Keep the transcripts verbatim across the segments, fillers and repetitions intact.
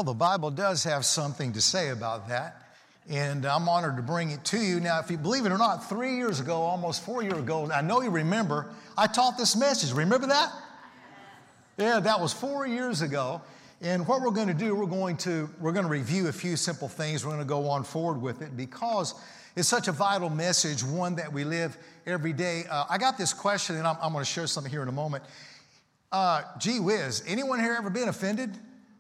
Well, the Bible does have something to say about that, and I'm honored to bring it to you. Now, if you believe it or not, three years ago, almost four years ago, I know you remember, I taught this message. Remember that? Yeah, that was four years ago. And what we're going to do, we're going to we're going to review a few simple things. We're going to go on forward with it because it's such a vital message, one that we live every day. Uh, I got this question, and I'm, I'm going to share something here in a moment. Uh, gee whiz, anyone here ever been offended?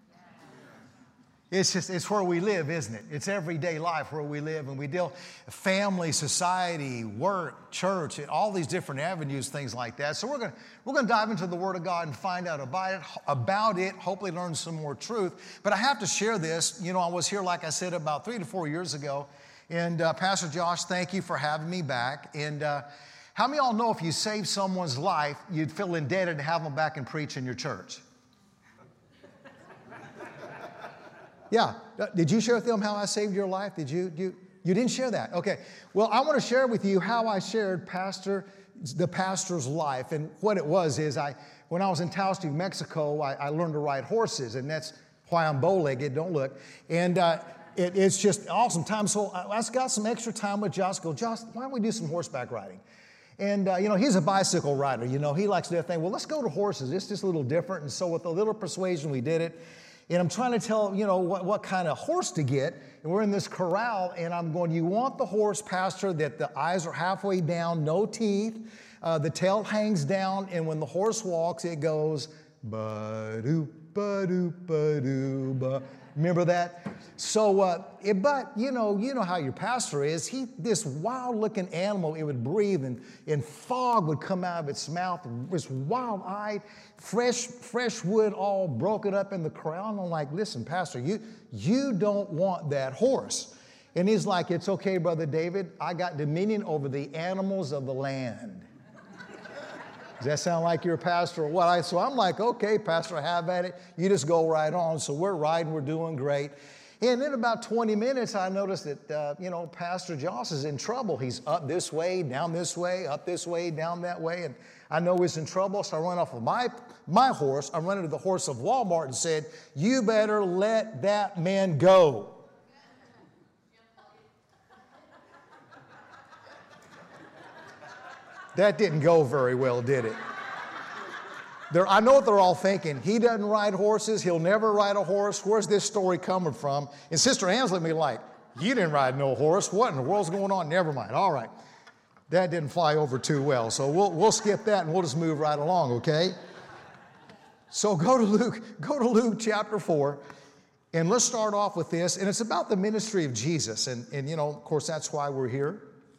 It's just, it's where we live, isn't it? It's everyday life where we live, and we deal family, society, work, church, and all these different avenues, things like that. So we're going to we're going to dive into the Word of God and find out about it, about it, hopefully learn some more truth. But I have to share this. You know, I was here, like I said, about three to four years ago, and uh, Pastor Josh, thank you for having me back. And uh, how many of y'all know if you save someone's life, you'd feel indebted to have them back and preach in your church? Yeah. Did you share with them how I saved your life? Did you? You, you didn't share that. Okay. Well, I want to share with you how I shared pastor, the pastor's life. And what it was is I, when I was in Taos, New Mexico, I, I learned to ride horses. And that's why I'm bow-legged. Don't look. And uh, it, it's just awesome time. So I, I got some extra time with Josh. Go, Josh, why don't we do some horseback riding? And, uh, you know, he's a bicycle rider. You know, he likes to do that thing. Well, let's go to horses. It's just a little different. And so with a little persuasion, we did it. And I'm trying to tell, you know, what, what kind of horse to get. And we're in this corral, and I'm going, you want the horse, Pastor, that the eyes are halfway down, no teeth, uh, the tail hangs down, and when the horse walks, it goes, ba-doop, ba-doop, ba-doop, ba. Remember that? So, uh, it, but, you know, you know how your pastor is. He, this wild-looking animal, it would breathe, and, and fog would come out of its mouth, this wild-eyed, fresh, fresh wood all broken up in the corral. And I'm like, listen, Pastor, you, you don't want that horse. And he's like, it's okay, Brother David. I got dominion over the animals of the land. Does that sound like you're a pastor or what? I, so I'm like, okay, Pastor, have at it. You just go right on. So we're riding, we're doing great. And in about twenty minutes, I noticed that, uh, you know, Pastor Joss is in trouble. He's up this way, down this way, up this way, down that way. And I know he's in trouble, so I run off of my, my horse. I run into the horse of Walmart and said, you better let that man go. That didn't go very well, did it? They're, I know what they're all thinking. He doesn't ride horses. He'll never ride a horse. Where's this story coming from? And Sister Ann's looking at me like, you didn't ride no horse. What in the world's going on? Never mind. All right. That didn't fly over too well. So we'll, we'll skip that and we'll just move right along, okay? So go to Luke, go to Luke chapter four. And let's start off with this. And it's about the ministry of Jesus. And, and you know, of course, that's why we're here.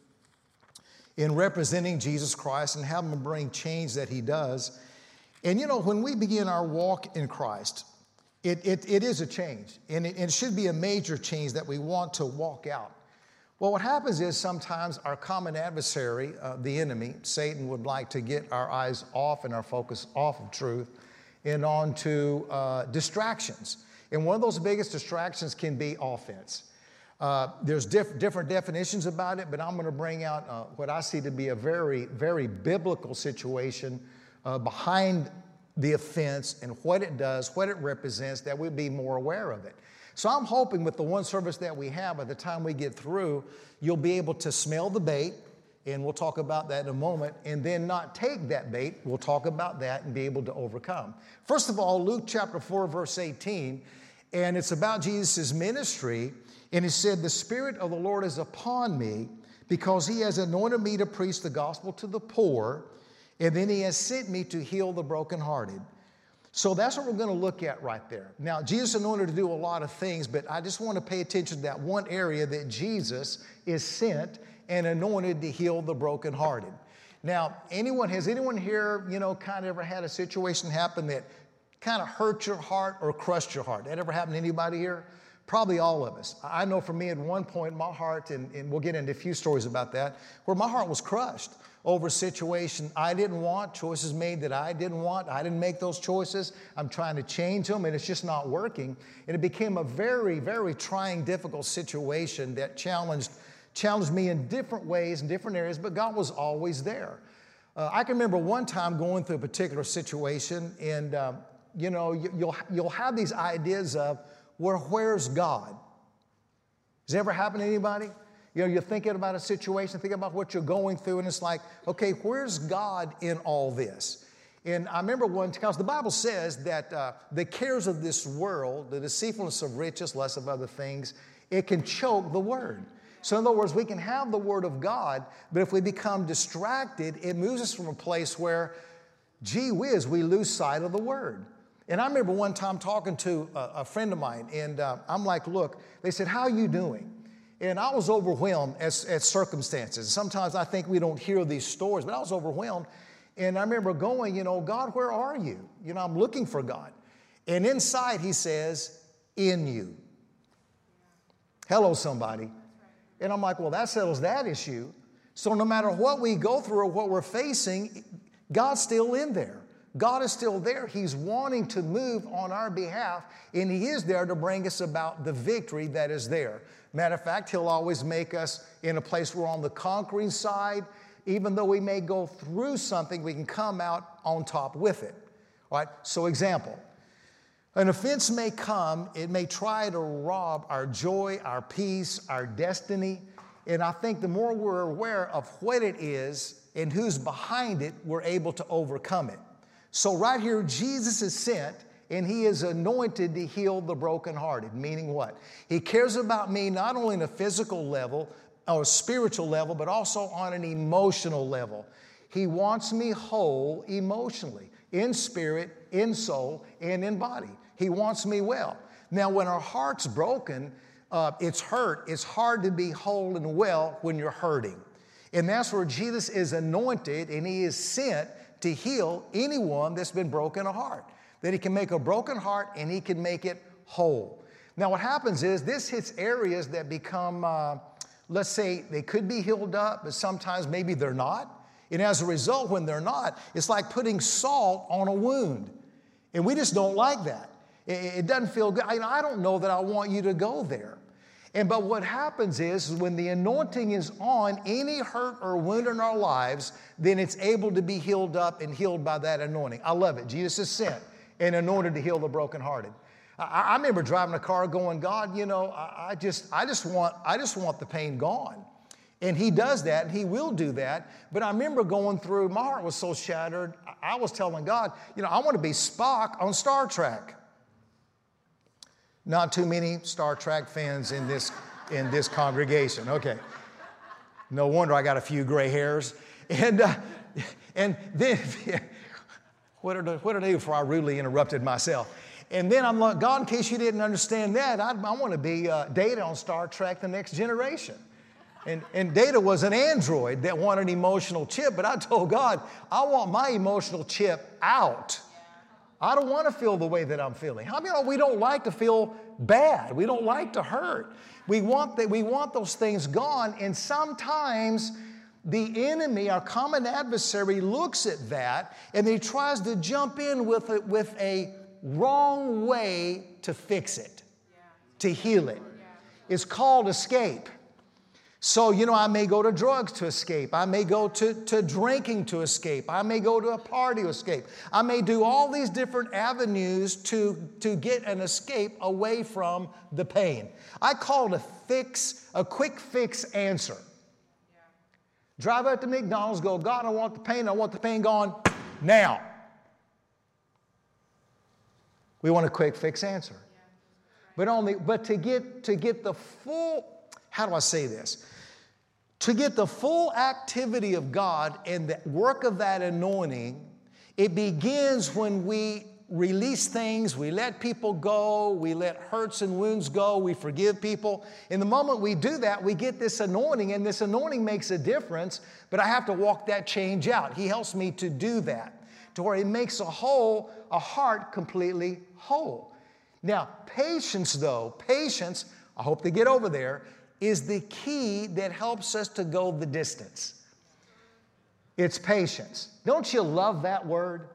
In representing Jesus Christ and having him bring change that he does. And you know, when we begin our walk in Christ, it, it, it is a change. And it, it should be a major change that we want to walk out. Well, what happens is sometimes our common adversary, uh, the enemy, Satan, would like to get our eyes off and our focus off of truth and onto uh, distractions. And one of those biggest distractions can be offense. Uh, there's diff- different definitions about it, but I'm going to bring out uh, what I see to be a very, very biblical situation uh, behind the offense and what it does, what it represents, that we'd be more aware of it. So I'm hoping with the one service that we have, by the time we get through, you'll be able to smell the bait, and we'll talk about that in a moment, and then not take that bait. We'll talk about that and be able to overcome. First of all, Luke chapter four, verse eighteen, and it's about Jesus' ministry. And he said, the Spirit of the Lord is upon me because he has anointed me to preach the gospel to the poor, and then he has sent me to heal the brokenhearted. So that's what we're going to look at right there. Now, Jesus anointed to do a lot of things, but I just want to pay attention to that one area that Jesus is sent and anointed to heal the brokenhearted. Now, anyone, has anyone here, you know, kind of ever had a situation happen that kind of hurt your heart or crushed your heart? That ever happened to anybody here? Probably all of us. I know for me at one point, my heart, and, and we'll get into a few stories about that, where my heart was crushed over a situation I didn't want, choices made that I didn't want. I didn't make those choices. I'm trying to change them, and it's just not working. And it became a very, very trying, difficult situation that challenged, challenged me in different ways, in different areas, but God was always there. Uh, I can remember one time going through a particular situation, and uh, you know, you, you'll, you'll have these ideas of where where's God? Has it ever happened to anybody? You know, you're thinking about a situation, thinking about what you're going through, and it's like, okay, where's God in all this? And I remember one, because the Bible says that uh, the cares of this world, the deceitfulness of riches, lust of other things, it can choke the word. So in other words, we can have the word of God, but if we become distracted, it moves us from a place where, gee whiz, we lose sight of the word. And I remember one time talking to a, a friend of mine, and uh, I'm like, look, they said, how are you doing? And I was overwhelmed at, at circumstances. Sometimes I think we don't hear these stories, but I was overwhelmed. And I remember going, you know, God, where are you? You know, I'm looking for God. And inside he says, in you. Hello, somebody. And I'm like, well, that settles that issue. So no matter what we go through or what we're facing, God's still in there. God is still there. He's wanting to move on our behalf, and he is there to bring us about the victory that is there. Matter of fact, he'll always make us in a place where we're on the conquering side. Even though we may go through something, we can come out on top with it. All right? So example, an offense may come. It may try to rob our joy, our peace, our destiny. And I think the more we're aware of what it is and who's behind it, we're able to overcome it. So right here, Jesus is sent, and he is anointed to heal the brokenhearted, meaning what? He cares about me not only on a physical level or a spiritual level, but also on an emotional level. He wants me whole emotionally, in spirit, in soul, and in body. He wants me well. Now, when our heart's broken, uh, it's hurt. It's hard to be whole and well when you're hurting. And that's where Jesus is anointed, and he is sent to heal anyone that's been broken of heart. That he can make a broken heart and he can make it whole. Now what happens is this hits areas that become, uh, let's say they could be healed up, but sometimes maybe they're not. And as a result, when they're not, it's like putting salt on a wound. And we just don't like that. It, it doesn't feel good. I, I don't know that I want you to go there. And but what happens is when the anointing is on any hurt or wound in our lives, then it's able to be healed up and healed by that anointing. I love it. Jesus is sent and anointed to heal the brokenhearted. I, I remember driving a car going, God, you know, I, I just, I just want, I just want the pain gone. And he does that, and he will do that. But I remember going through, my heart was so shattered. I was telling God, you know, I want to be Spock on Star Trek. Not too many Star Trek fans in this, in this congregation. Okay. No wonder I got a few gray hairs. And, uh, and then, what did, I, what did I do before I rudely interrupted myself? And then I'm like, God, in case you didn't understand that, I, I want to be uh, Data on Star Trek The Next Generation. And, and Data was an android that wanted an emotional chip, but I told God, I want my emotional chip out. I don't want to feel the way that I'm feeling. How many of you know we don't like to feel bad? We don't like to hurt. We want that. We want those things gone. And sometimes the enemy, our common adversary, looks at that and he tries to jump in with a, with a wrong way to fix it, yeah. to heal it. Yeah. It's called escape. So, you know, I may go to drugs to escape. I may go to, to drinking to escape. I may go to a party to escape. I may do all these different avenues to, to get an escape away from the pain. I call it a fix, a quick fix answer. Yeah. Drive up to McDonald's, go, God, I want the pain. I want the pain gone now. We want a quick fix answer. Yeah. But only, but to get, to get the full, how do I say this? To get the full activity of God and the work of that anointing, it begins when we release things, we let people go, we let hurts and wounds go, we forgive people. In the moment we do that, we get this anointing, and this anointing makes a difference, but I have to walk that change out. He helps me to do that, to where it makes a whole, a heart completely whole. Now, patience though, patience, I hope to get over there, is the key that helps us to go the distance. It's patience. Don't you love that word?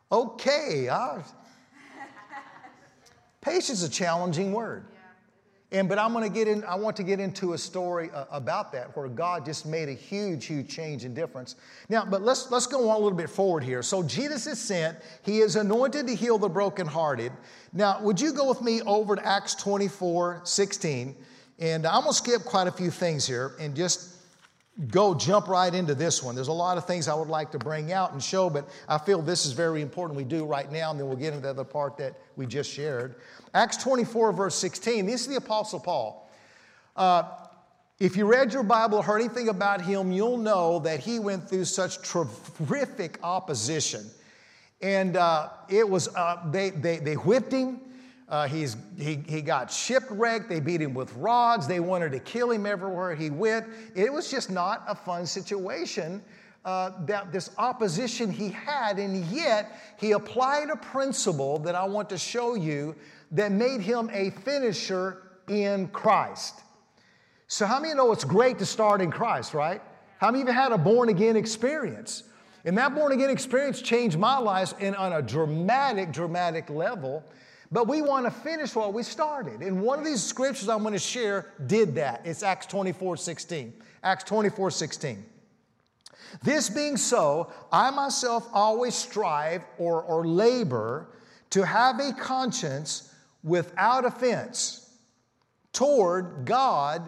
Okay. I, patience is a challenging word. And, but I'm going to get in, I want to get into a story uh, about that where God just made a huge, huge change and difference. Now, but let's, let's go on a little bit forward here. So Jesus is sent. He is anointed to heal the brokenhearted. Now, would you go with me over to Acts twenty-four sixteen? And I'm going to skip quite a few things here and just go jump right into this one. There's a lot of things I would like to bring out and show, but I feel this is very important we do right now, and then we'll get into the other part that we just shared. Acts twenty-four, verse sixteen. This is the Apostle Paul. Uh, if you read your Bible or heard anything about him, you'll know that he went through such terrific opposition. And uh, it was, uh, they, they, they whipped him. Uh, he's, he, he got shipwrecked. They beat him with rods. They wanted to kill him everywhere he went. It was just not a fun situation, uh, that this opposition he had, and yet he applied a principle that I want to show you that made him a finisher in Christ. So how many know it's great to start in Christ, right? How many of you had a born-again experience? And that born-again experience changed my life in, on a dramatic, dramatic level. But we want to finish what we started. And one of these scriptures I'm going to share did that. It's Acts twenty-four sixteen. Acts twenty-four sixteen. This being so, I myself always strive or, or labor to have a conscience without offense toward God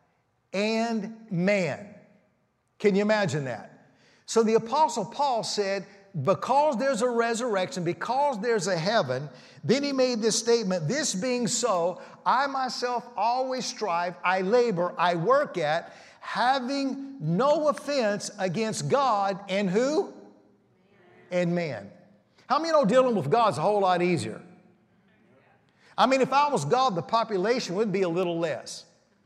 and man. Can you imagine that? So the Apostle Paul said, because there's a resurrection, because there's a heaven, then he made this statement, this being so, I myself always strive, I labor, I work at, having no offense against God and who? And man. How many know dealing with God's a whole lot easier? I mean, if I was God, the population would be a little less.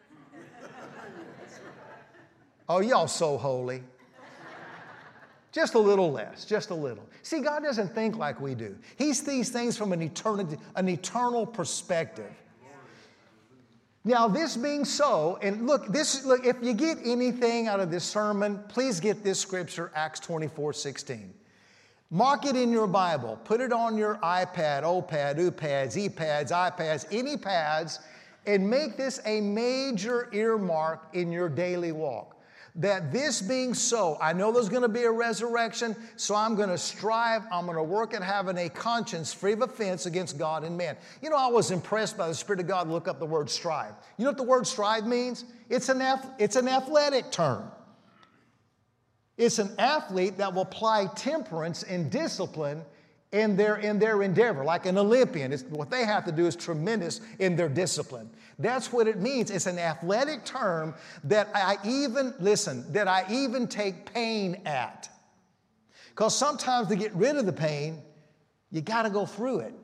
Oh, y'all so holy. Just a little less, just a little. See, God doesn't think like we do. He sees things from an eternity, an eternal perspective. Now, this being so, and look, this look, if you get anything out of this sermon, please get this scripture, Acts twenty-four sixteen. Mark it in your Bible. Put it on your iPad, OPAD, UPads, ePads, iPads, any pads, and make this a major earmark in your daily walk. That this being so, I know there's going to be a resurrection, so I'm going to strive, I'm going to work at having a conscience free of offense against God and man. You know, I was impressed by the Spirit of God to look up the word strive. You know what the word strive means? It's an, it's an athletic term. It's an athlete that will apply temperance and discipline in their, in their endeavor, like an Olympian. It's, what they have to do is tremendous in their discipline. That's what it means. It's an athletic term that I even, listen, that I even take pain at. Because sometimes to get rid of the pain, you got to go through it.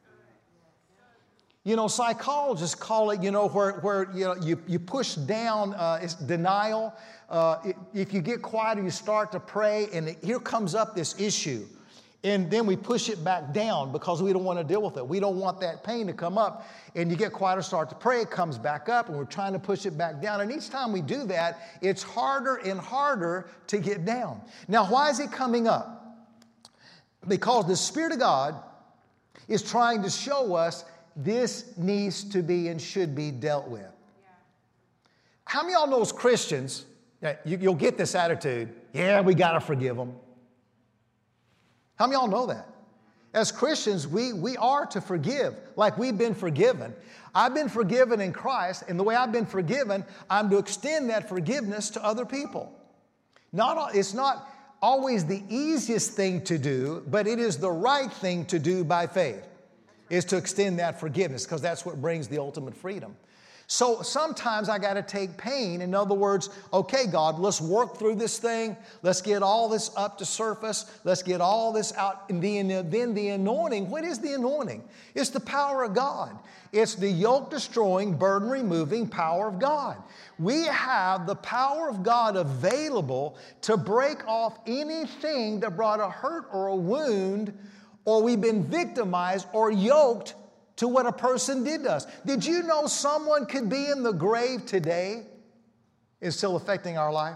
You know, psychologists call it, you know, where, where you know, you, you push down, uh, it's denial. Uh, if you get quiet and you start to pray, and it, here comes up this issue. And then we push it back down because we don't want to deal with it. We don't want that pain to come up. And you get quiet and start to pray, it comes back up, and we're trying to push it back down. And each time we do that, it's harder and harder to get down. Now, why is it coming up? Because the Spirit of God is trying to show us this needs to be and should be dealt with. Yeah. How many of y'all know as Christians, you, you'll get this attitude, yeah, we got to forgive them. How many of y'all know that? As Christians, we, we are to forgive like we've been forgiven. I've been forgiven in Christ, and the way I've been forgiven, I'm to extend that forgiveness to other people. Not, it's not always the easiest thing to do, but it is the right thing to do by faith, is to extend that forgiveness, because that's what brings the ultimate freedom. So sometimes I got to take pain. In other words, okay, God, let's work through this thing. Let's get all this up to surface. Let's get all this out. And then the anointing, what is the anointing? It's the power of God. It's the yoke-destroying, burden-removing power of God. We have the power of God available to break off anything that brought a hurt or a wound, or we've been victimized or yoked to what a person did to us. Did you know someone could be in the grave today and still affecting our life?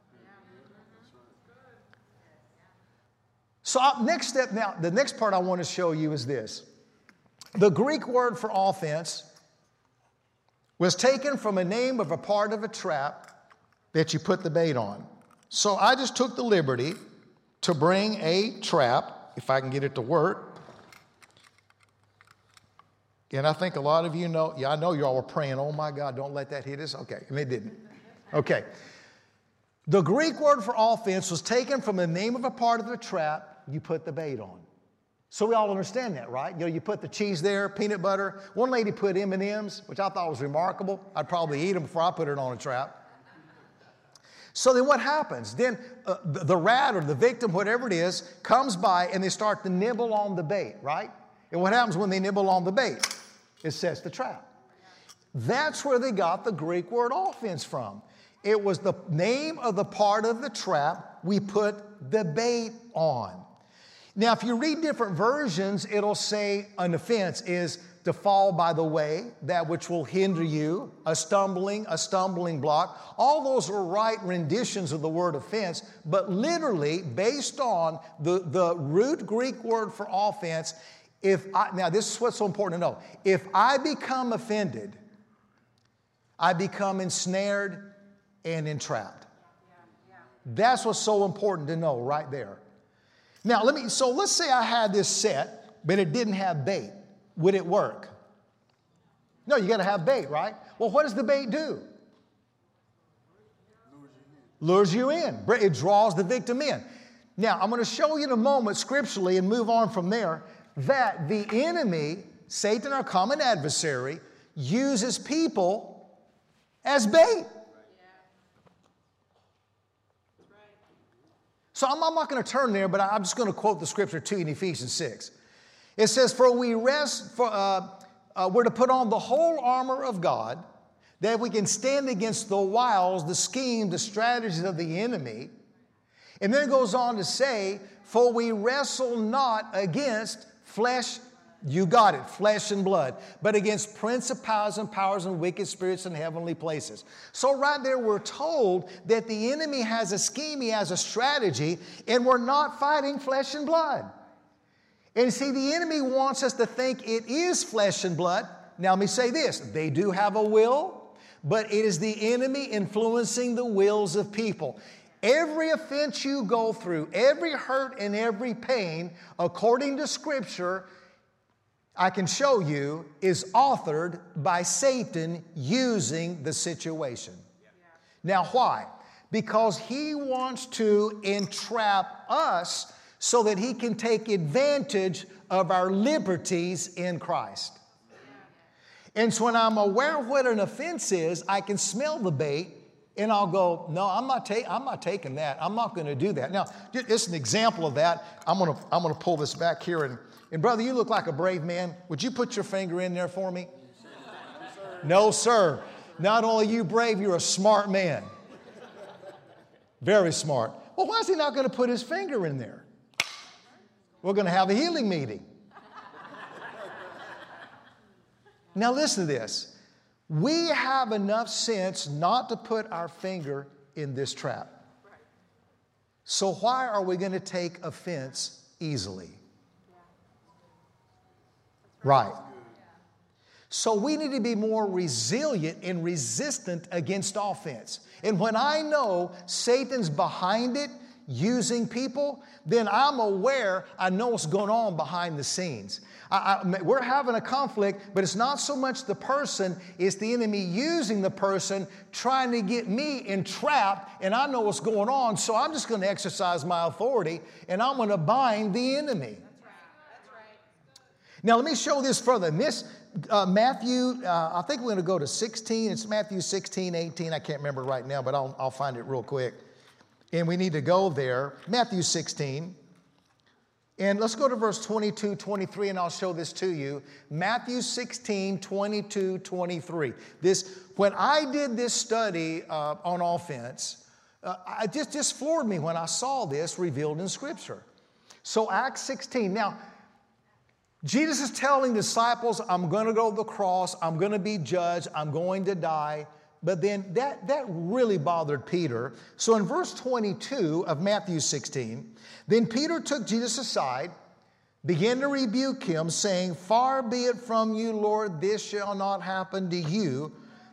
So next step now, the next part I want to show you is this. The Greek word for offense, was taken from a name of a part of a trap that you put the bait on. So I just took the liberty to bring a trap, if I can get it to work. And I think a lot of you know, yeah, I know you all were praying, oh my God, don't let that hit us. Okay, and it didn't. Okay. The Greek word for offense was taken from the name of a part of the trap you put the bait on. So we all understand that, right? You know, you put the cheese there, peanut butter. One lady put M and M's, which I thought was remarkable. I'd probably eat them before I put it on a trap. So then what happens? Then uh, the, the rat or the victim, whatever it is, comes by and they start to nibble on the bait, right? And what happens when they nibble on the bait? It sets the trap. That's where they got the Greek word offense from. It was the name of the part of the trap we put the bait on. Now, if you read different versions, it'll say an offense is to fall by the way, that which will hinder you, a stumbling, a stumbling block. All those are right renditions of the word offense, but literally, based on the, the root Greek word for offense, if I, now this is what's so important to know. If I become offended, I become ensnared and entrapped. That's what's so important to know right there. Now, let me, so let's say I had this set, but it didn't have bait. Would it work? No, you got to have bait, right? Well, what does the bait do? Lures you in. It draws the victim in. Now, I'm going to show you in a moment scripturally and move on from there that the enemy, Satan, our common adversary, uses people as bait. So I'm, I'm not going to turn there, but I'm just going to quote the scripture to you in Ephesians six. It says, for we rest, for, uh, uh, we're to put on the whole armor of God, that we can stand against the wiles, the schemes, the strategies of the enemy. And then it goes on to say, for we wrestle not against flesh, you got it, flesh and blood, but against principalities and powers and wicked spirits in heavenly places. So right there we're told that the enemy has a scheme, he has a strategy, and we're not fighting flesh and blood. And see, the enemy wants us to think it is flesh and blood. Now let me say this, they do have a will, but it is the enemy influencing the wills of people. Every offense you go through, every hurt and every pain, according to Scripture, I can show you, is authored by Satan using the situation. Now, why? Because he wants to entrap us so that he can take advantage of our liberties in Christ. And so when I'm aware of what an offense is, I can smell the bait and I'll go, no, I'm not, ta- I'm not taking that. I'm not going to do that. Now, just an example of that, I'm going to I'm going to pull this back here. And, and brother, you look like a brave man. Would you put your finger in there for me? No, sir. Not only are you brave, you're a smart man. Very smart. Well, why is he not going to put his finger in there? We're going to have a healing meeting. Now listen to this. We have enough sense not to put our finger in this trap. So why are we going to take offense easily? Right. So we need to be more resilient and resistant against offense. And when I know Satan's behind it, using people, then I'm aware, I know what's going on behind the scenes. I, I, we're having a conflict, but it's not so much the person, it's the enemy using the person, trying to get me entrapped, and I know what's going on, so I'm just going to exercise my authority, and I'm going to bind the enemy. That's right. That's right. Now, let me show this further. In this, uh, Matthew, uh, I think we're going to go to sixteen. It's Matthew sixteen, eighteen. I can't remember right now, but I'll, I'll find it real quick. And we need to go there, Matthew sixteen. And let's go to verse twenty-two, twenty-three, and I'll show this to you. Matthew sixteen, twenty-two, twenty-three. This, when I did this study uh, on offense, uh, I just, just floored me when I saw this revealed in Scripture. So Acts sixteen. Now, Jesus is telling the disciples, I'm going to go to the cross, I'm going to be judged, I'm going to die. But then that, that really bothered Peter. So in verse twenty-two of Matthew sixteen, then Peter took Jesus aside, began to rebuke him, saying, far be it from you, Lord, this shall not happen to you.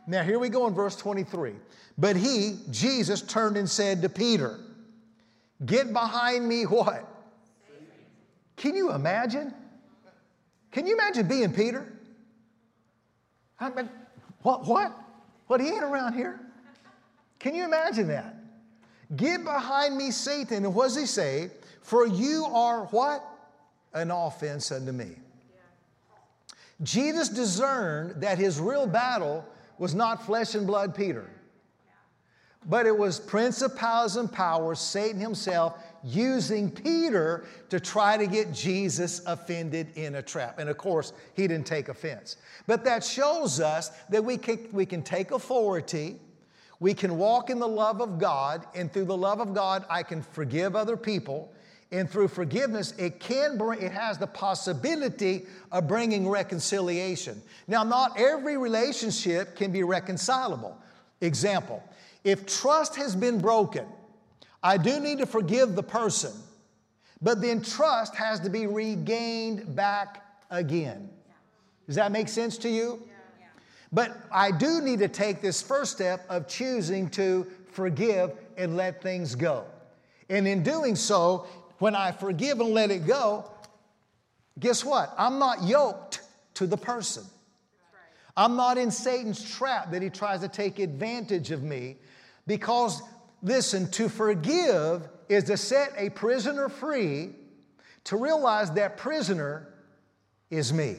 Now here we go in verse twenty-three. But he, Jesus, turned and said to Peter, get behind me what? Can you imagine? Can you imagine being Peter? I mean, what, what? What, he ain't around here? Can you imagine that? Get behind me, Satan. And what does he say? For you are what? An offense unto me. Yeah. Jesus discerned that his real battle was not flesh and blood Peter, but it was principalities and powers, Satan himself, using Peter to try to get Jesus offended in a trap. And of course, he didn't take offense. But that shows us that we can, we can take authority, we can walk in the love of God, and through the love of God, I can forgive other people. And through forgiveness, it can bring, it has the possibility of bringing reconciliation. Now, not every relationship can be reconcilable. Example, if trust has been broken, I do need to forgive the person, but then trust has to be regained back again. Does that make sense to you? Yeah. But I do need to take this first step of choosing to forgive and let things go. And in doing so, when I forgive and let it go, guess what? I'm not yoked to the person. I'm not in Satan's trap that he tries to take advantage of me, because, listen, to forgive is to set a prisoner free, to realize that prisoner is me.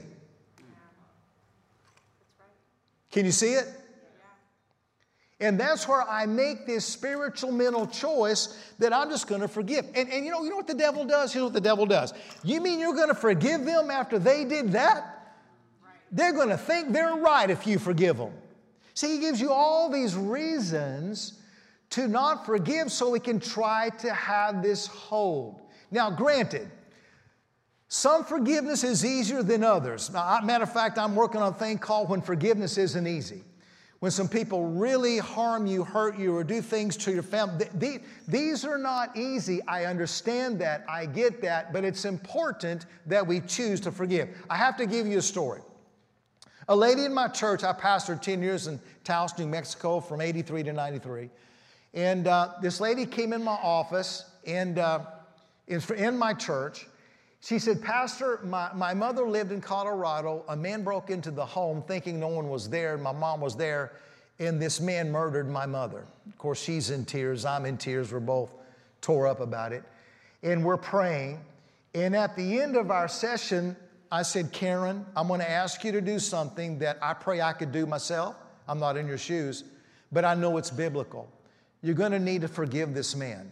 Can you see it? And that's where I make this spiritual mental choice that I'm just going to forgive. And, and you know, you know what the devil does? Here's what the devil does. You mean you're going to forgive them after they did that? They're going to think they're right if you forgive them. See, he gives you all these reasons to not forgive so we can try to have this hold. Now, granted, some forgiveness is easier than others. Now, matter of fact, I'm working on a thing called When Forgiveness Isn't Easy. When some people really harm you, hurt you, or do things to your family. These are not easy. I understand that. I get that. But it's important that we choose to forgive. I have to give you a story. A lady in my church, I pastored ten years in Taos, New Mexico, from eighty-three to ninety-three. And uh, this lady came in my office and uh, in my church. She said, Pastor, my, my mother lived in Colorado. A man broke into the home thinking no one was there. My mom was there, and this man murdered my mother. Of course, she's in tears. I'm in tears. We're both tore up about it. And we're praying. And at the end of our session, I said, Karen, I'm going to ask you to do something that I pray I could do myself. I'm not in your shoes, but I know it's biblical. You're going to need to forgive this man.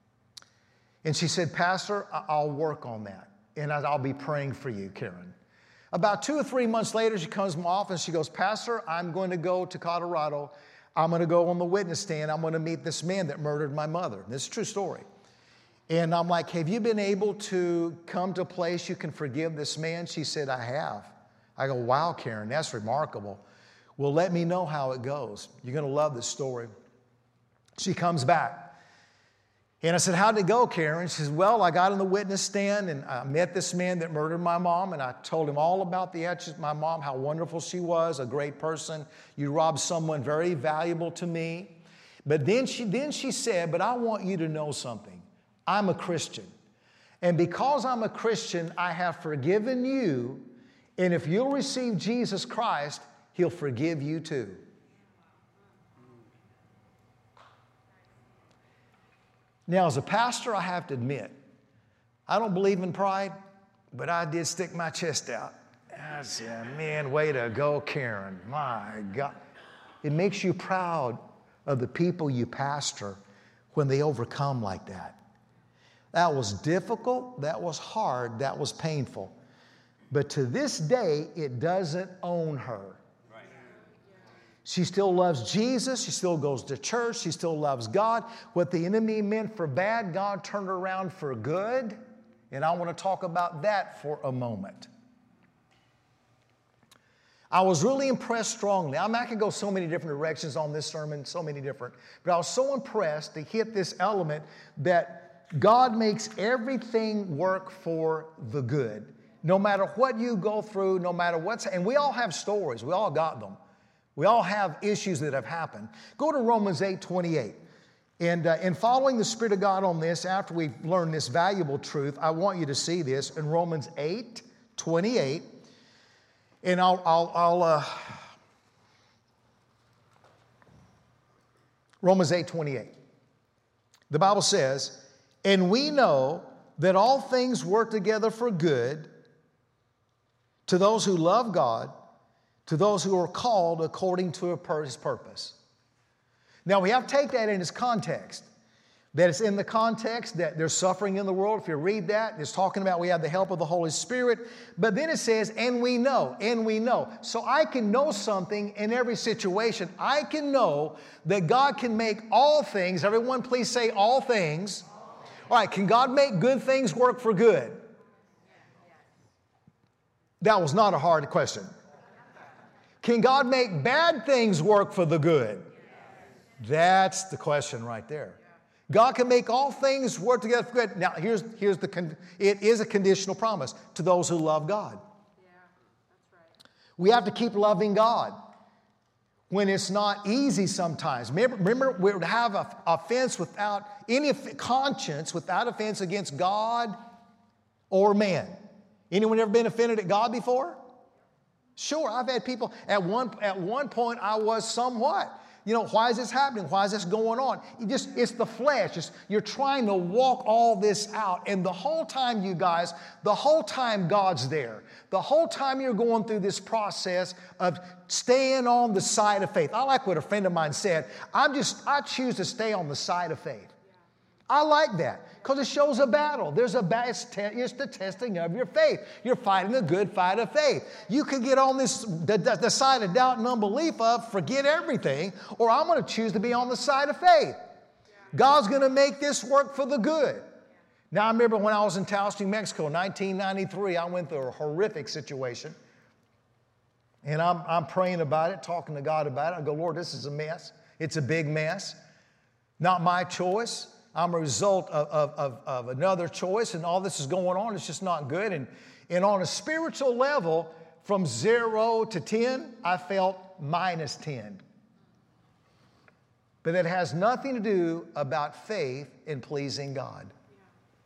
And she said, Pastor, I'll work on that. And I'll be praying for you, Karen. About two or three months later, she comes to my office. She goes, Pastor, I'm going to go to Colorado. I'm going to go on the witness stand. I'm going to meet this man that murdered my mother. This is a true story. And I'm like, have you been able to come to a place you can forgive this man? She said, I have. I go, wow, Karen, that's remarkable. Well, let me know how it goes. You're going to love this story. She comes back. And I said, how'd it go, Karen? She says, well, I got on the witness stand and I met this man that murdered my mom, and I told him all about the actions of my mom, how wonderful she was, a great person. You robbed someone very valuable to me. But then she, then she said, but I want you to know something. I'm a Christian. And because I'm a Christian, I have forgiven you. And if you'll receive Jesus Christ, He'll forgive you too. Now, as a pastor, I have to admit, I don't believe in pride, but I did stick my chest out. I said, man, way to go, Karen. My God. It makes you proud of the people you pastor when they overcome like that. That was difficult, that was hard, that was painful. But to this day, it doesn't own her. She still loves Jesus. She still goes to church. She still loves God. What the enemy meant for bad, God turned around for good. And I want to talk about that for a moment. I was really impressed strongly. I mean, I could go so many different directions on this sermon, so many different. But I was so impressed to hit this element that God makes everything work for the good. No matter what you go through, no matter what's, and we all have stories. We all got them. We all have issues that have happened. Go to Romans eight twenty-eight. And uh, in following the Spirit of God on this, after we've learned this valuable truth, I want you to see this in Romans eight twenty-eight. And I'll, I'll, I'll uh, Romans eight twenty-eight. The Bible says, and we know that all things work together for good to those who love God, to those who are called according to His purpose. Now, we have to take that in its context. That it's in the context that there's suffering in the world. If you read that, it's talking about we have the help of the Holy Spirit. But then it says, and we know, and we know. So I can know something in every situation. I can know that God can make all things. Everyone please say all things. All right, can God make good things work for good? That was not a hard question. Can God make bad things work for the good? That's the question right there. God can make all things work together for good. Now, here's, here's the, con- it is a conditional promise to those who love God. Yeah, that's right. We have to keep loving God when it's not easy sometimes. Remember, remember we would have an offense without any conscience, without offense against God or man. Anyone ever been offended at God before? Sure, I've had people, at one, at one point I was somewhat. You know, why is this happening? Why is this going on? You just, it's the flesh. It's, you're trying to walk all this out. And the whole time, you guys, the whole time God's there. The whole time you're going through this process of staying on the side of faith. I like what a friend of mine said. I'm just, I choose to stay on the side of faith. I like that because it shows a battle. There's a battle. It's, te- it's the testing of your faith. You're fighting the good fight of faith. You could get on this the, the, the side of doubt and unbelief of forget everything, or I'm going to choose to be on the side of faith. God's going to make this work for the good. Now, I remember when I was in Taos, New Mexico, nineteen ninety-three, I went through a horrific situation. And I'm, I'm praying about it, talking to God about it. I go, Lord, this is a mess. It's a big mess. Not my choice. I'm a result of, of, of, of another choice, and all this is going on. It's just not good. And, and on a spiritual level, from zero to ten, I felt minus ten. But it has nothing to do about faith in pleasing God. Yeah.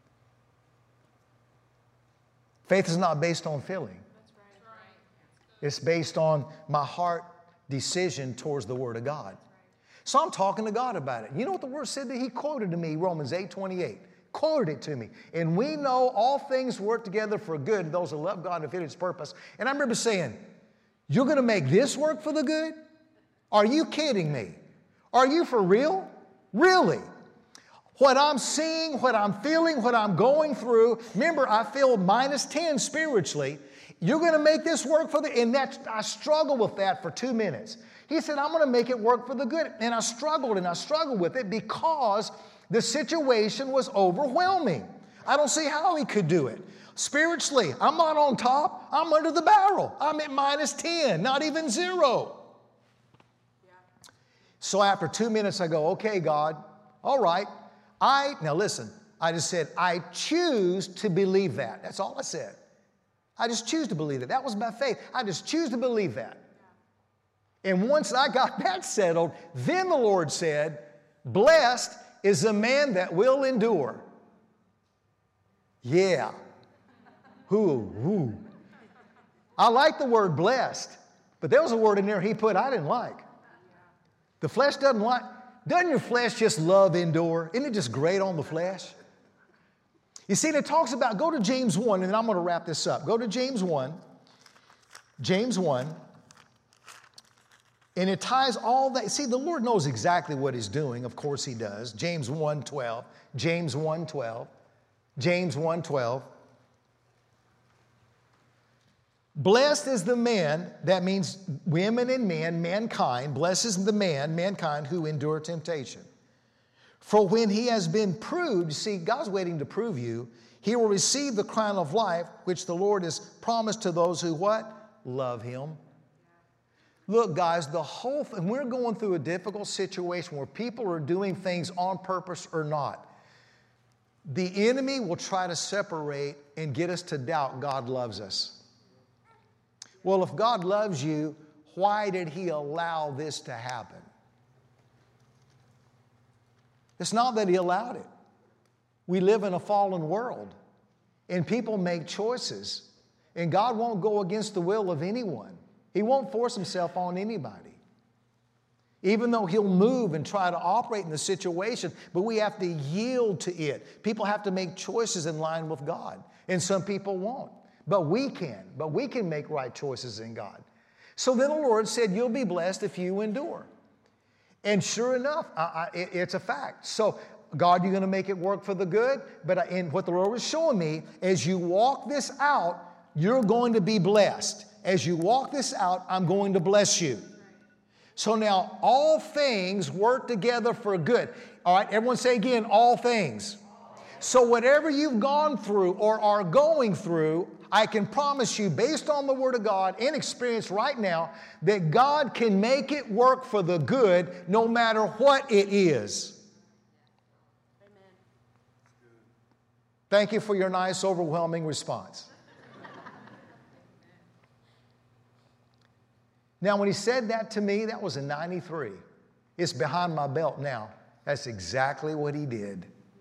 Faith is not based on feeling. That's right. It's based on my heart decision towards the Word of God. So I'm talking to God about it. You know what the Word said that He quoted to me, Romans eight twenty-eight. Quoted it to me. And we know all things work together for good, those who love God and fit His purpose. And I remember saying, you're going to make this work for the good? Are you kidding me? Are you for real? Really? What I'm seeing, what I'm feeling, what I'm going through, remember I feel minus ten spiritually. You're going to make this work for the, and that's, I struggled with that for two minutes. He said, I'm going to make it work for the good. And I struggled and I struggled with it because the situation was overwhelming. I don't see how he could do it. Spiritually, I'm not on top. I'm under the barrel. I'm at minus ten, not even zero. Yeah. So after two minutes, I go, okay, God, all right. I, now listen, I just said, I choose to believe that. That's all I said. I just choose to believe it. That was my faith. I just choose to believe that. And once I got that settled, then the Lord said, blessed is the man that will endure. Yeah. Ooh, ooh. I like the word blessed, but there was a word in there He put I didn't like. The flesh doesn't like, doesn't your flesh just love endure? Isn't it just great on the flesh? You see, it talks about, go to James one, and I'm going to wrap this up. Go to James one. James one. And it ties all that. See, the Lord knows exactly what He's doing. Of course He does. James one twelve. James one twelve. James one twelve. Blessed is the man, that means women and men, mankind. Blessed is the man, mankind, who endure temptation. For when he has been proved, see, God's waiting to prove you, he will receive the crown of life, which the Lord has promised to those who what? Love Him. Look, guys, the whole thing, we're going through a difficult situation where people are doing things on purpose or not. The enemy will try to separate and get us to doubt God loves us. Well, if God loves you, why did he allow this to happen? It's not that he allowed it. We live in a fallen world, and people make choices, and God won't go against the will of anyone. He won't force himself on anybody. Even though he'll move and try to operate in the situation, but we have to yield to it. People have to make choices in line with God, and some people won't. But we can. But we can make right choices in God. So then the Lord said, you'll be blessed if you endure. And sure enough, I, I, it, it's a fact. So, God, you're going to make it work for the good. But I, and what the Lord was showing me, as you walk this out, you're going to be blessed. As you walk this out, I'm going to bless you. So now, all things work together for good. All right, everyone say again, all things. So whatever you've gone through or are going through, I can promise you, based on the Word of God and experience right now, that God can make it work for the good no matter what it is. Amen. Thank you for your nice, overwhelming response. Now, when he said that to me, that was in ninety-three. It's behind my belt now. That's exactly what he did.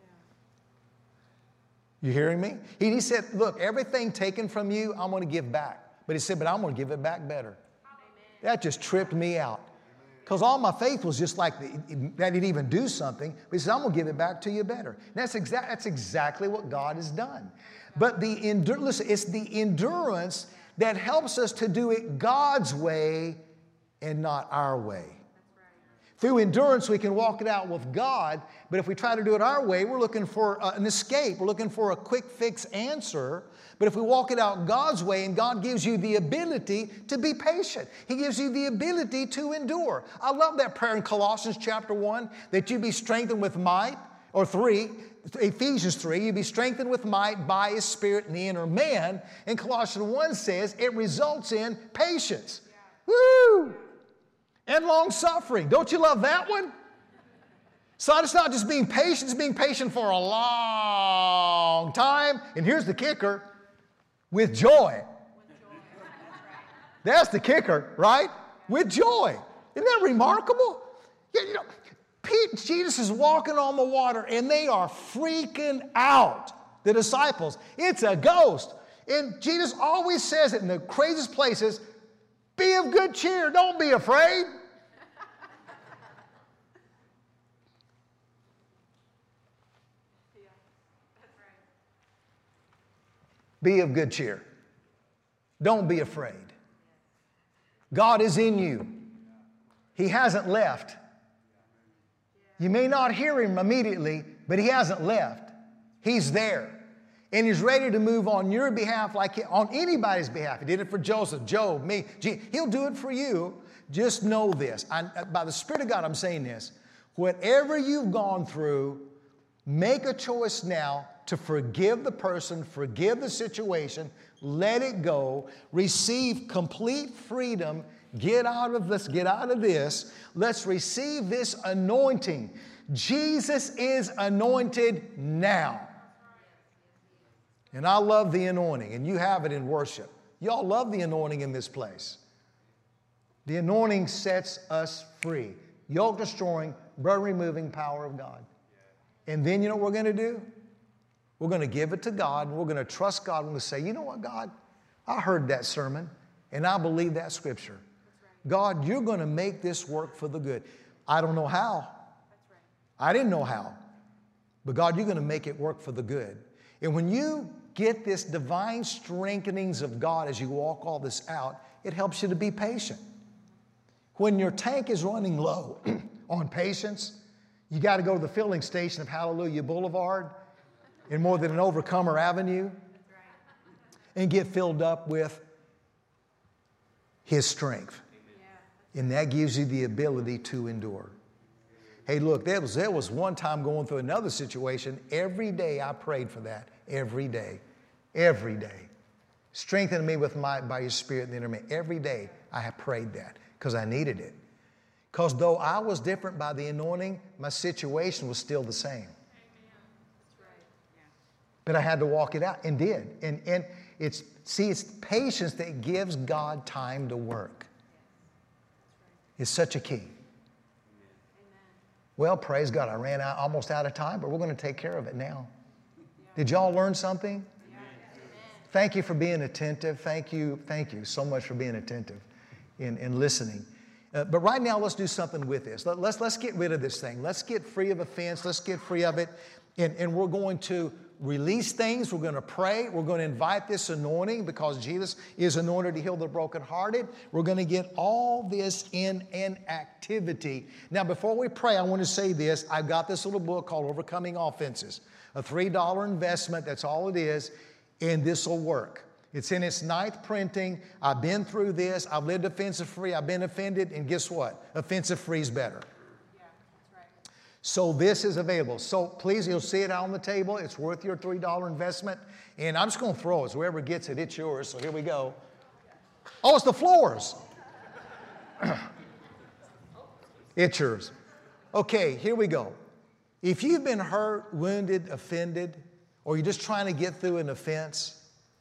You hearing me? He, he said, look, everything taken from you, I'm going to give back. But he said, but I'm going to give it back better. Amen. That just tripped me out. Because all my faith was just like the, that he'd even do something. But he said, I'm going to give it back to you better. And that's, exa- that's exactly what God has done. But the endur- listen, it's the endurance that helps us to do it God's way and not our way. Through endurance, we can walk it out with God, but if we try to do it our way, we're looking for uh, an escape. We're looking for a quick fix answer. But if we walk it out God's way, and God gives you the ability to be patient. He gives you the ability to endure. I love that prayer in Colossians chapter one, that you be strengthened with might, or three, Ephesians three, you be strengthened with might by His Spirit in the inner man. And Colossians one says it results in patience. Yeah. Woo! And long suffering. Don't you love that one? So it's not just being patient, it's being patient for a long time. And here's the kicker, with joy. That's the kicker, right? With joy. Isn't that remarkable? Yeah, you know, Pete, Jesus is walking on the water and they are freaking out, the disciples. It's a ghost. And Jesus always says it in the craziest places, be of good cheer, don't be afraid. Yeah, that's right. Be of good cheer. Don't be afraid. God is in you. He hasn't left. You may not hear Him immediately, but He hasn't left. He's there. And He's ready to move on your behalf, like on anybody's behalf. He did it for Joseph, Job, me. He'll do it for you. Just know this. I, by the Spirit of God, I'm saying this. Whatever you've gone through, make a choice now to forgive the person, forgive the situation, let it go, receive complete freedom. Get out of this, get out of this. Let's receive this anointing. Jesus is anointed now. And I love the anointing, and you have it in worship. Y'all love the anointing in this place. The anointing sets us free. Yoke destroying, burden removing power of God. And then you know what we're going to do? We're going to give it to God, and we're going to trust God. We're going to say, you know what, God? I heard that sermon, and I believe that scripture. God, you're going to make this work for the good. I don't know how. That's right. I didn't know how. But God, you're going to make it work for the good. And when you get this divine strengthenings of God as you walk all this out, it helps you to be patient. When your tank is running low on patience, you got to go to the filling station of Hallelujah Boulevard in More Than an Overcomer Avenue and get filled up with His strength. And that gives you the ability to endure. Hey, look, there was, there was one time going through another situation. Every day I prayed for that. Every day. Every day. Strengthen me with my, by your Spirit in the inner man. Every day I have prayed that because I needed it. Because though I was different by the anointing, my situation was still the same. Amen. That's right. Yeah. But I had to walk it out and did. And, and it's, see, it's patience that gives God time to work. is such a key. Well, praise God, I ran out, almost out of time, but we're going to take care of it now. Did y'all learn something? Thank you for being attentive. Thank you, thank you so much for being attentive in, in listening. Uh, but right now, let's do something with this. Let, let's, let's get rid of this thing. Let's get free of offense. Let's get free of it. And, and we're going to release things. We're going to pray. We're going to invite this anointing because Jesus is anointed to heal the brokenhearted. We're going to get all this in an activity. Now, before we pray, I want to say this. I've got this little book called Overcoming Offenses, a three dollar investment. That's all it is. And this will work. It's in its ninth printing. I've been through this. I've lived offensive-free. I've been offended. And guess what? Offensive-free is better. Yeah, that's right. So this is available. So please, you'll see it out on the table. It's worth your three dollar investment. And I'm just going to throw it. So whoever gets it, it's yours. So here we go. Oh, it's the floors. It's yours. Okay, here we go. If you've been hurt, wounded, offended, or you're just trying to get through an offense,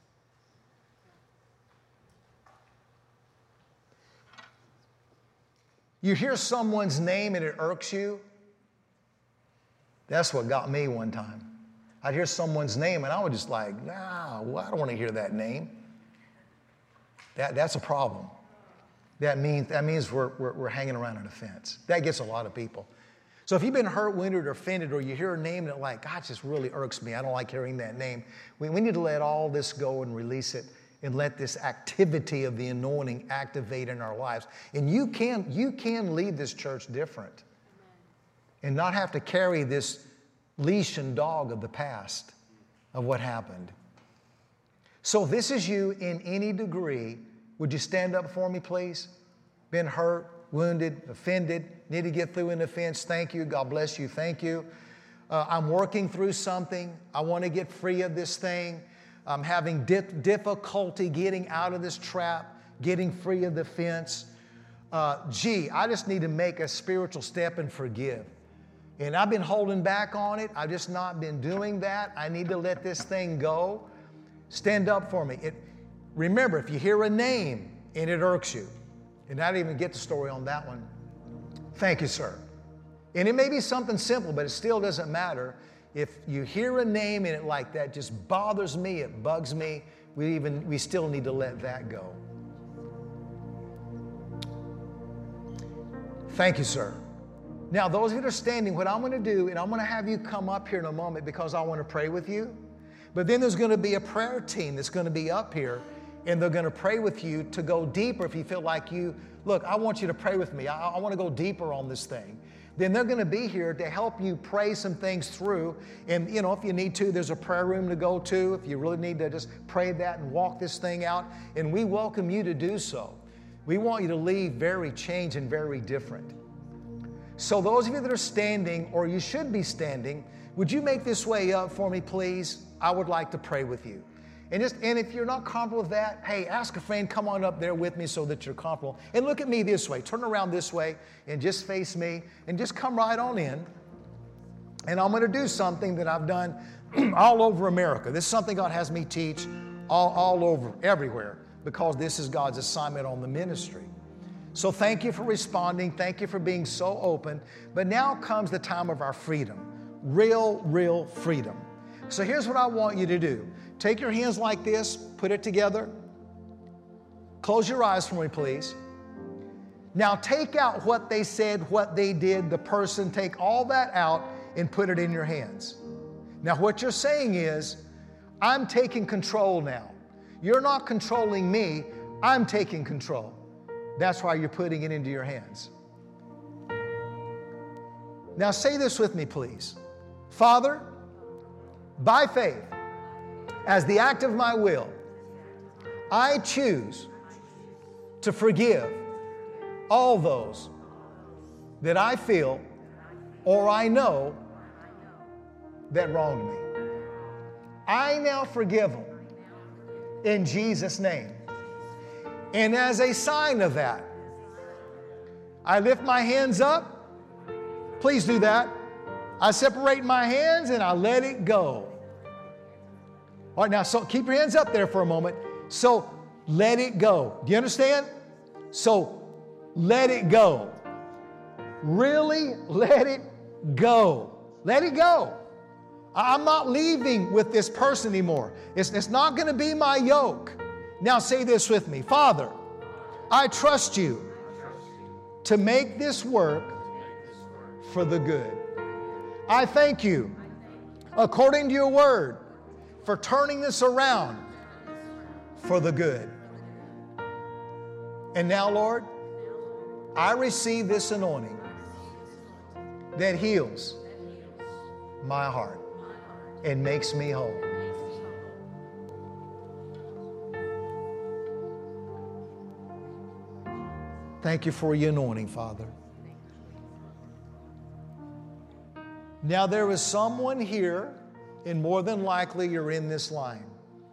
you hear someone's name and it irks you. That's what got me one time. I'd hear someone's name and I was just like, nah, well, I don't want to hear that name. That, that's a problem. That means, that means we're, we're, we're hanging around an offense. That gets a lot of people. So if you've been hurt, wounded, or offended, or you hear a name that like, God, it just really irks me. I don't like hearing that name. We, we need to let all this go and release it and let this activity of the anointing activate in our lives. And you can, you can lead this church different and not have to carry this leash and dog of the past of what happened. So if this is you in any degree, would you stand up for me, please? Been hurt, wounded, offended, need to get through an offense. Thank you. God bless you. Thank you. Uh, I'm working through something. I want to get free of this thing. I'm having di- difficulty getting out of this trap, getting free of the fence. Uh, gee, I just need to make a spiritual step and forgive. And I've been holding back on it. I've just not been doing that. I need to let this thing go. Stand up for me. It, remember, if you hear a name and it irks you, and I didn't even get the story on that one. Thank you, sir. And it may be something simple, but it still doesn't matter. If you hear a name and it like that just bothers me, it bugs me, we even we still need to let that go. Thank you, sir. Now, those that are standing, what I'm going to do, and I'm going to have you come up here in a moment because I want to pray with you. But then there's going to be a prayer team that's going to be up here, and they're going to pray with you to go deeper if you feel like you, look, I want you to pray with me. I, I want to go deeper on this thing. Then they're going to be here to help you pray some things through. And, you know, if you need to, there's a prayer room to go to. If you really need to just pray that and walk this thing out. And we welcome you to do so. We want you to leave very changed and very different. So those of you that are standing, or you should be standing, would you make this way up for me, please? I would like to pray with you. And just and if you're not comfortable with that, hey, ask a friend, come on up there with me so that you're comfortable. And look at me this way. Turn around this way and just face me and just come right on in. And I'm going to do something that I've done all over America. This is something God has me teach all, all over, everywhere, because this is God's assignment on the ministry. So thank you for responding. Thank you for being so open. But now comes the time of our freedom. Real, real freedom. So here's what I want you to do. Take your hands like this, put it together. Close your eyes for me, please. Now take out what they said, what they did, the person, take all that out and put it in your hands. Now what you're saying is, I'm taking control now. You're not controlling me, I'm taking control. That's why you're putting it into your hands. Now say this with me, please. Father, by faith, as the act of my will, I choose to forgive all those that I feel or I know that wronged me. I now forgive them in Jesus' name. And as a sign of that, I lift my hands up. Please do that. I separate my hands and I let it go. All right, now, so keep your hands up there for a moment. So let it go. Do you understand? So let it go. Really let it go. Let it go. I'm not leaving with this person anymore. It's, it's not going to be my yoke. Now say this with me. Father, I trust you to make this work for the good. I thank you, according to your word, for turning this around for the good. And now, Lord, I receive this anointing that heals my heart and makes me whole. Thank you for your anointing, Father. Now there is someone here, and more than likely you're in this line.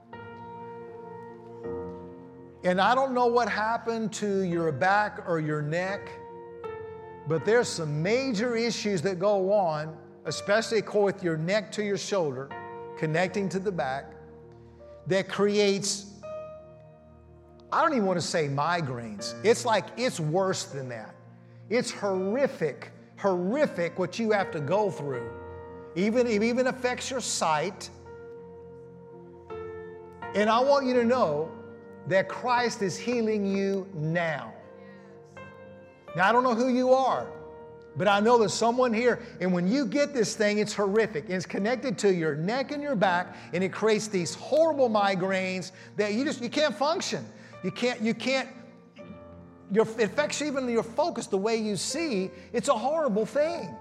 And I don't know what happened to your back or your neck, but there's some major issues that go on, especially with your neck to your shoulder, connecting to the back, that creates, I don't even want to say migraines. It's like, it's worse than that. It's horrific, horrific what you have to go through. Even, it even affects your sight. And I want you to know that Christ is healing you now. Now, I don't know who you are, but I know there's someone here, and when you get this thing, it's horrific. It's connected to your neck and your back, and it creates these horrible migraines that you just, you can't function. You can't, you can't, your, it affects even your focus, the way you see. It's a horrible thing.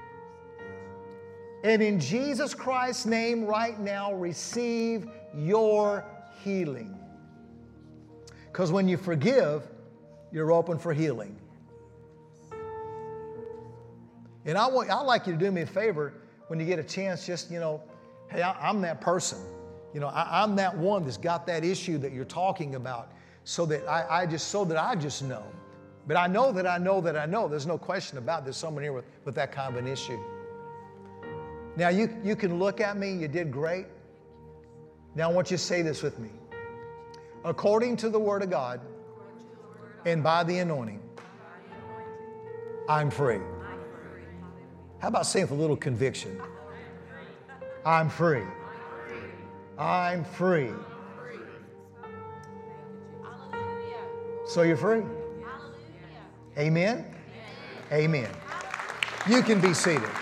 And in Jesus Christ's name right now, receive your healing. Because when you forgive, you're open for healing. And I want, I'd like you to do me a favor when you get a chance, just, you know, hey, I, I'm that person. You know, I, I'm that one that's got that issue that you're talking about, so that I, I just, so that I just know. But I know that I know that I know. There's no question about it. There's someone here with, with that kind of an issue. Now, you, you can look at me. You did great. Now, I want you to say this with me. According to the Word of God and by the anointing, I'm free. How about saying with a little conviction? I'm free. I'm free. So you're free. Amen? Amen. You can be seated.